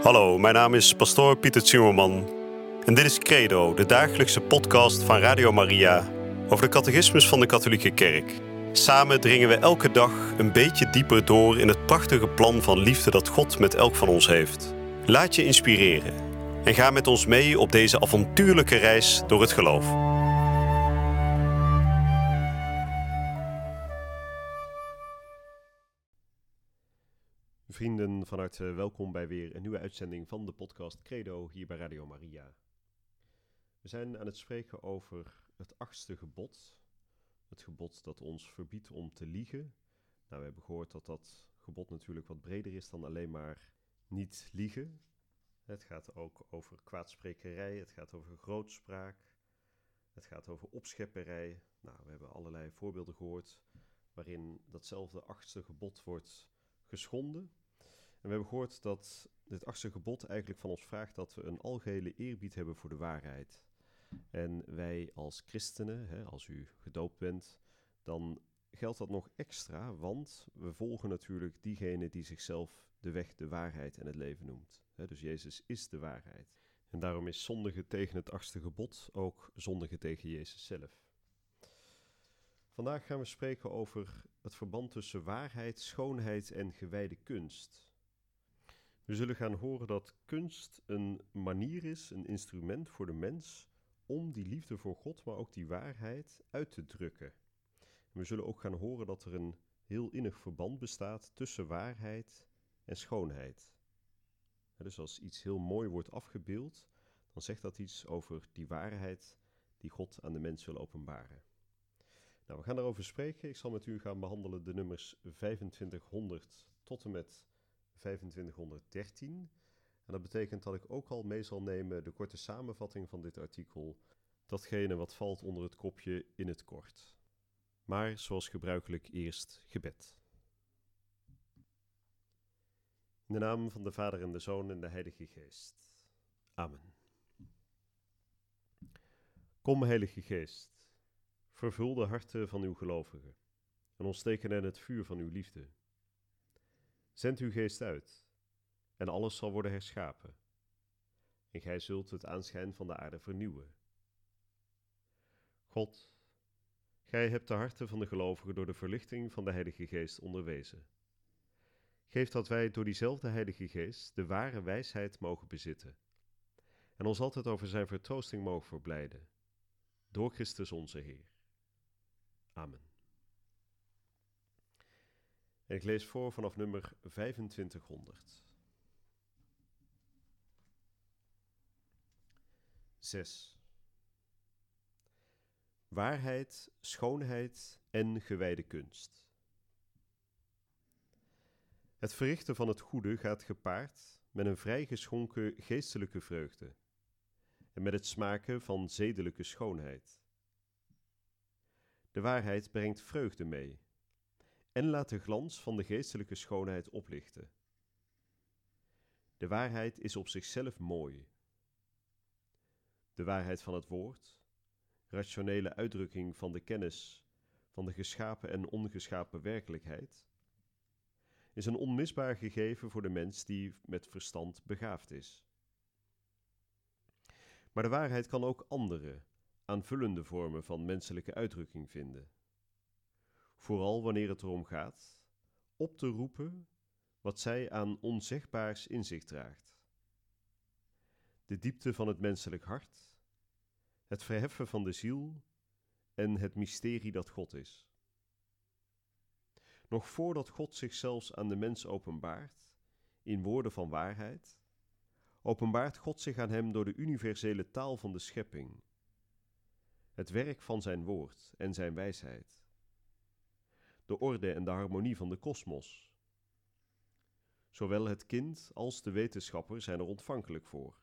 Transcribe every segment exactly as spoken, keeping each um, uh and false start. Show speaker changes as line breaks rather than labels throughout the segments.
Hallo, mijn naam is pastoor Pieter Zimmerman en dit is Credo, de dagelijkse podcast van Radio Maria over de catechismus van de Katholieke Kerk. Samen dringen we elke dag een beetje dieper door in het prachtige plan van liefde dat God met elk van ons heeft. Laat je inspireren en ga met ons mee op deze avontuurlijke reis door het geloof. Vrienden, van harte welkom bij weer een nieuwe uitzending van de podcast Credo hier bij Radio Maria. We zijn aan het spreken over het achtste gebod. Het gebod dat ons verbiedt om te liegen. Nou, we hebben gehoord dat dat gebod natuurlijk wat breder is dan alleen maar niet liegen. Het gaat ook over kwaadsprekerij, het gaat over grootspraak, het gaat over opschepperij. Nou, we hebben allerlei voorbeelden gehoord waarin datzelfde achtste gebod wordt geschonden. En we hebben gehoord dat dit achtste gebod eigenlijk van ons vraagt dat we een algehele eerbied hebben voor de waarheid. En wij als christenen, hè, als u gedoopt bent, dan geldt dat nog extra, want we volgen natuurlijk diegene die zichzelf de weg, de waarheid en het leven noemt. Hè, dus Jezus is de waarheid. En daarom is zondigen tegen het achtste gebod ook zondigen tegen Jezus zelf. Vandaag gaan we spreken over het verband tussen waarheid, schoonheid en gewijde kunst. We zullen gaan horen dat kunst een manier is, een instrument voor de mens om die liefde voor God, maar ook die waarheid uit te drukken. En we zullen ook gaan horen dat er een heel innig verband bestaat tussen waarheid en schoonheid. Ja, dus als iets heel mooi wordt afgebeeld, dan zegt dat iets over die waarheid die God aan de mens wil openbaren. Nou, we gaan daarover spreken. Ik zal met u gaan behandelen de nummers vijfentwintighonderd tot en met vijfentwintighonderddertien. En dat betekent dat ik ook al mee zal nemen de korte samenvatting van dit artikel, datgene wat valt onder het kopje in het kort. Maar zoals gebruikelijk eerst gebed. In de naam van de Vader en de Zoon en de Heilige Geest. Amen. Kom, Heilige Geest, vervul de harten van uw gelovigen en ontsteek hen het vuur van uw liefde. Zend uw geest uit, en alles zal worden herschapen, en gij zult het aanschijn van de aarde vernieuwen. God, gij hebt de harten van de gelovigen door de verlichting van de Heilige Geest onderwezen. Geef dat wij door diezelfde Heilige Geest de ware wijsheid mogen bezitten, en ons altijd over zijn vertroosting mogen verblijden, door Christus onze Heer. Amen. En ik lees voor vanaf nummer vijfentwintighonderd. zes. Waarheid, schoonheid en gewijde kunst. Het verrichten van het goede gaat gepaard met een vrijgeschonken geestelijke vreugde en met het smaken van zedelijke schoonheid. De waarheid brengt vreugde mee en laat de glans van de geestelijke schoonheid oplichten. De waarheid is op zichzelf mooi. De waarheid van het woord, rationele uitdrukking van de kennis van de geschapen en ongeschapen werkelijkheid, is een onmisbaar gegeven voor de mens die met verstand begaafd is. Maar de waarheid kan ook andere, aanvullende vormen van menselijke uitdrukking vinden. Vooral wanneer het erom gaat op te roepen wat zij aan onzegbaars in zich draagt. De diepte van het menselijk hart, het verheffen van de ziel en het mysterie dat God is. Nog voordat God zich zelfs aan de mens openbaart, in woorden van waarheid, openbaart God zich aan hem door de universele taal van de schepping, het werk van zijn woord en zijn wijsheid, de orde en de harmonie van de kosmos. Zowel het kind als de wetenschapper zijn er ontvankelijk voor.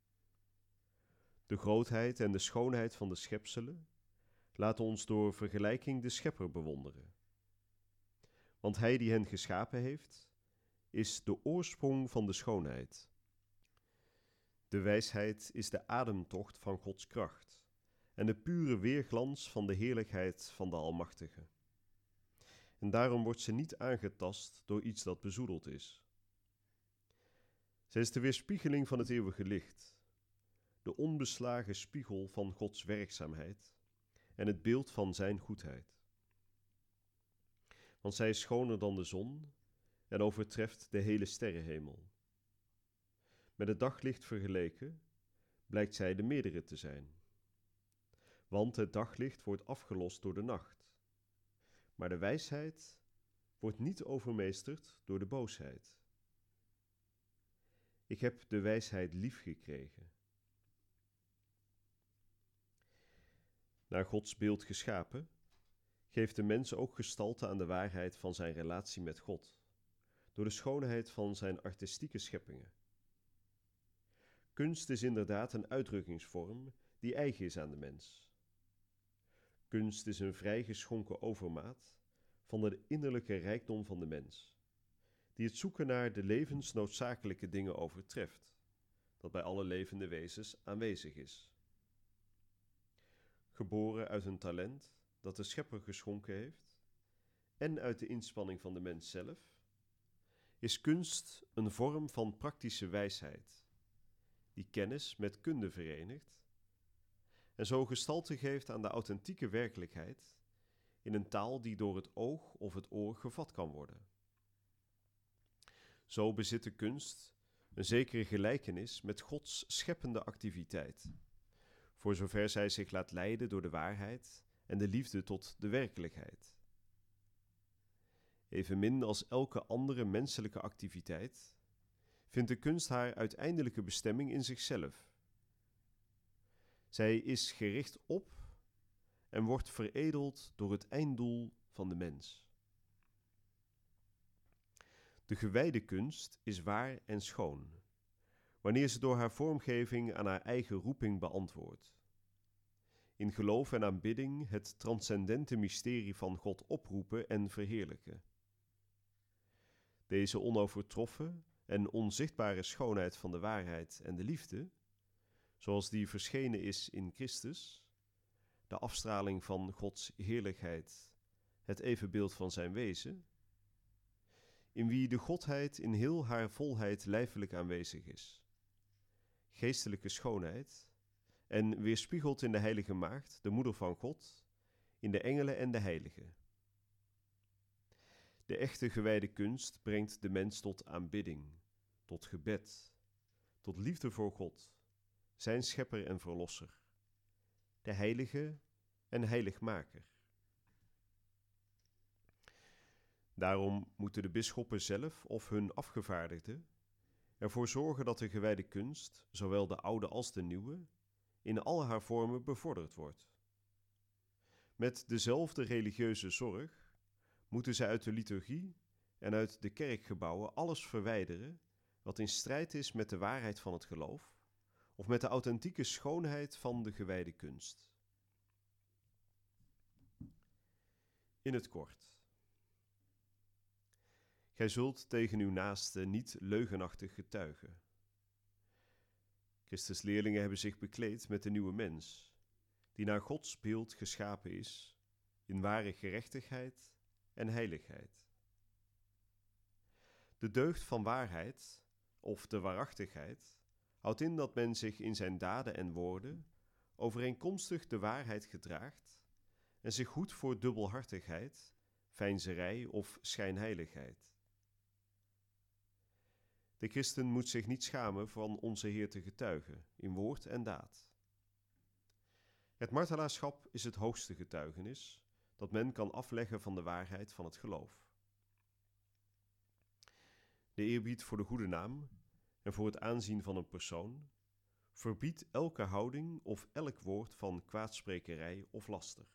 De grootheid en de schoonheid van de schepselen laten ons door vergelijking de schepper bewonderen. Want hij die hen geschapen heeft, is de oorsprong van de schoonheid. De wijsheid is de ademtocht van Gods kracht en de pure weerglans van de heerlijkheid van de Almachtige. En daarom wordt ze niet aangetast door iets dat bezoedeld is. Zij is de weerspiegeling van het eeuwige licht, de onbeslagen spiegel van Gods werkzaamheid en het beeld van zijn goedheid. Want zij is schoner dan de zon en overtreft de hele sterrenhemel. Met het daglicht vergeleken blijkt zij de meerdere te zijn. Want het daglicht wordt afgelost door de nacht, maar de wijsheid wordt niet overmeesterd door de boosheid. Ik heb de wijsheid lief gekregen. Naar Gods beeld geschapen, geeft de mens ook gestalte aan de waarheid van zijn relatie met God, door de schoonheid van zijn artistieke scheppingen. Kunst is inderdaad een uitdrukkingsvorm die eigen is aan de mens. Kunst is een vrijgeschonken overmaat van de innerlijke rijkdom van de mens, die het zoeken naar de levensnoodzakelijke dingen overtreft, dat bij alle levende wezens aanwezig is. Geboren uit een talent dat de Schepper geschonken heeft en uit de inspanning van de mens zelf, is kunst een vorm van praktische wijsheid, die kennis met kunde verenigt en zo gestalte geeft aan de authentieke werkelijkheid in een taal die door het oog of het oor gevat kan worden. Zo bezit de kunst een zekere gelijkenis met Gods scheppende activiteit, voor zover zij zich laat leiden door de waarheid en de liefde tot de werkelijkheid. Evenmin als elke andere menselijke activiteit vindt de kunst haar uiteindelijke bestemming in zichzelf. Zij is gericht op en wordt veredeld door het einddoel van de mens. De gewijde kunst is waar en schoon, wanneer ze door haar vormgeving aan haar eigen roeping beantwoordt. In geloof en aanbidding het transcendente mysterie van God oproepen en verheerlijken. Deze onovertroffen en onzichtbare schoonheid van de waarheid en de liefde, zoals die verschenen is in Christus, de afstraling van Gods heerlijkheid, het evenbeeld van zijn wezen, in wie de Godheid in heel haar volheid lijfelijk aanwezig is, geestelijke schoonheid, en weerspiegelt in de Heilige Maagd, de moeder van God, in de engelen en de heiligen. De echte gewijde kunst brengt de mens tot aanbidding, tot gebed, tot liefde voor God, zijn schepper en verlosser, de heilige en heiligmaker. Daarom moeten de bisschoppen zelf of hun afgevaardigden ervoor zorgen dat de gewijde kunst, zowel de oude als de nieuwe, in al haar vormen bevorderd wordt. Met dezelfde religieuze zorg moeten zij uit de liturgie en uit de kerkgebouwen alles verwijderen wat in strijd is met de waarheid van het geloof of met de authentieke schoonheid van de gewijde kunst. In het kort. Gij zult tegen uw naaste niet leugenachtig getuigen. Christus' leerlingen hebben zich bekleed met de nieuwe mens, die naar Gods beeld geschapen is, in ware gerechtigheid en heiligheid. De deugd van waarheid, of de waarachtigheid, houdt in dat men zich in zijn daden en woorden overeenkomstig de waarheid gedraagt en zich hoedt voor dubbelhartigheid, veinzerij of schijnheiligheid. De christen moet zich niet schamen van onze Heer te getuigen, in woord en daad. Het martelaarschap is het hoogste getuigenis dat men kan afleggen van de waarheid van het geloof. De eerbied voor de goede naam en voor het aanzien van een persoon verbiedt elke houding of elk woord van kwaadsprekerij of laster.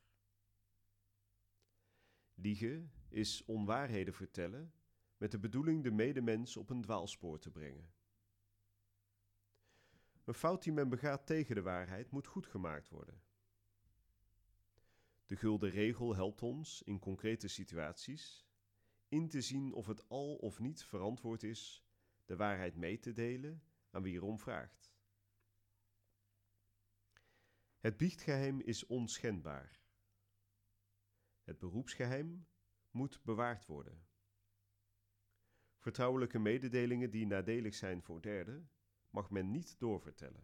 Liegen is onwaarheden vertellen met de bedoeling de medemens op een dwaalspoor te brengen. Een fout die men begaat tegen de waarheid moet goedgemaakt worden. De gulden regel helpt ons in concrete situaties in te zien of het al of niet verantwoord is de waarheid mee te delen aan wie erom vraagt. Het biechtgeheim is onschendbaar. Het beroepsgeheim moet bewaard worden. Vertrouwelijke mededelingen die nadelig zijn voor derden, mag men niet doorvertellen.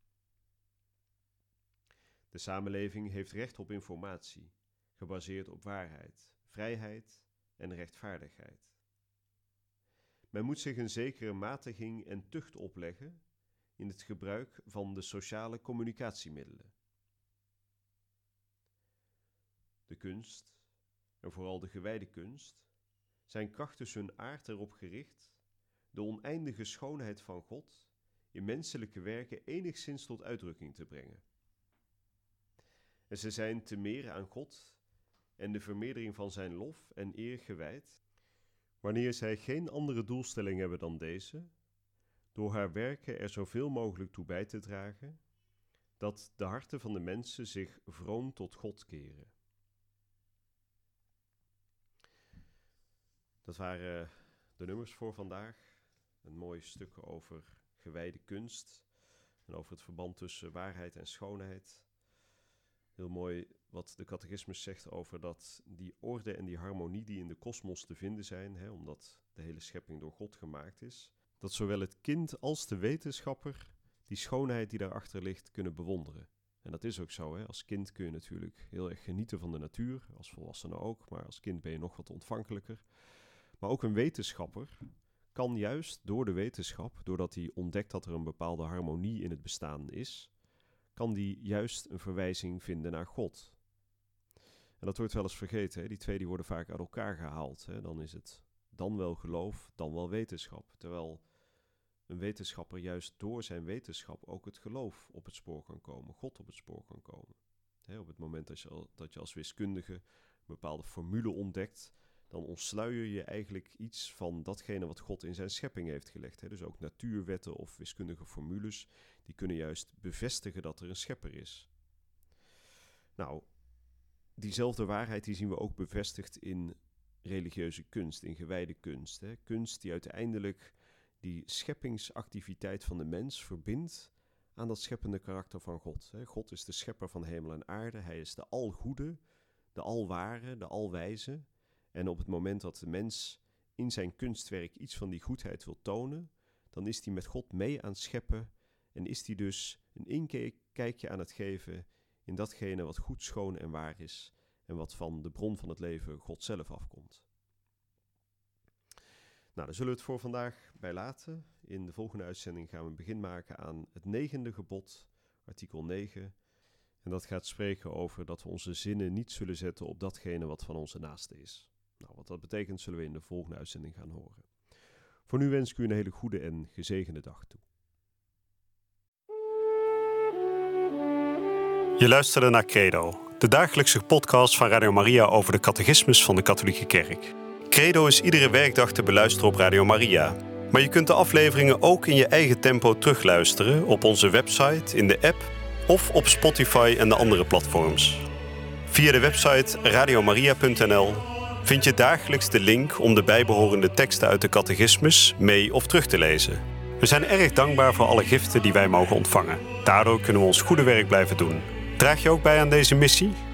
De samenleving heeft recht op informatie, gebaseerd op waarheid, vrijheid en rechtvaardigheid. Men moet zich een zekere matiging en tucht opleggen in het gebruik van de sociale communicatiemiddelen. De kunst, en vooral de gewijde kunst, zijn krachtens hun aard erop gericht de oneindige schoonheid van God in menselijke werken enigszins tot uitdrukking te brengen. En ze zijn te meer aan God en de vermeerdering van zijn lof en eer gewijd, wanneer zij geen andere doelstelling hebben dan deze, door haar werken er zoveel mogelijk toe bij te dragen, dat de harten van de mensen zich vroom tot God keren. Dat waren de nummers voor vandaag. Een mooi stuk over gewijde kunst en over het verband tussen waarheid en schoonheid. Heel mooi wat de catechismus zegt over dat die orde en die harmonie die in de kosmos te vinden zijn, hè, omdat de hele schepping door God gemaakt is, dat zowel het kind als de wetenschapper die schoonheid die daarachter ligt kunnen bewonderen. En dat is ook zo, hè. Als kind kun je natuurlijk heel erg genieten van de natuur, als volwassene ook, maar als kind ben je nog wat ontvankelijker. Maar ook een wetenschapper kan juist door de wetenschap, doordat hij ontdekt dat er een bepaalde harmonie in het bestaan is, kan die juist een verwijzing vinden naar God. En dat wordt wel eens vergeten, hè? Die twee die worden vaak uit elkaar gehaald. Hè? Dan is het dan wel geloof, dan wel wetenschap. Terwijl een wetenschapper juist door zijn wetenschap ook het geloof op het spoor kan komen, God op het spoor kan komen. Hè? Op het moment dat je, dat je als wiskundige een bepaalde formule ontdekt, dan ontsluier je eigenlijk iets van datgene wat God in zijn schepping heeft gelegd. Hè? Dus ook natuurwetten of wiskundige formules, die kunnen juist bevestigen dat er een schepper is. Nou, diezelfde waarheid die zien we ook bevestigd in religieuze kunst, in gewijde kunst. Hè? Kunst die uiteindelijk die scheppingsactiviteit van de mens verbindt aan dat scheppende karakter van God. Hè? God is de schepper van hemel en aarde, hij is de algoede, de alware, de alwijze. En op het moment dat de mens in zijn kunstwerk iets van die goedheid wil tonen, dan is hij met God mee aan het scheppen en is hij dus een inkijkje aan het geven in datgene wat goed, schoon en waar is en wat van de bron van het leven, God zelf, afkomt. Nou, daar zullen we het voor vandaag bij laten. In de volgende uitzending gaan we een begin maken aan het negende gebod, artikel negen. En dat gaat spreken over dat we onze zinnen niet zullen zetten op datgene wat van onze naaste is. Nou, wat dat betekent zullen we in de volgende uitzending gaan horen. Voor nu wens ik u een hele goede en gezegende dag toe.
Je luisterde naar Credo, de dagelijkse podcast van Radio Maria over de catechismus van de Katholieke Kerk. Credo is iedere werkdag te beluisteren op Radio Maria. Maar je kunt de afleveringen ook in je eigen tempo terugluisteren op onze website, in de app of op Spotify en de andere platforms. Via de website radiomaria punt n l vind je dagelijks de link om de bijbehorende teksten uit de catechismus mee of terug te lezen. We zijn erg dankbaar voor alle giften die wij mogen ontvangen. Daardoor kunnen we ons goede werk blijven doen. Draag je ook bij aan deze missie?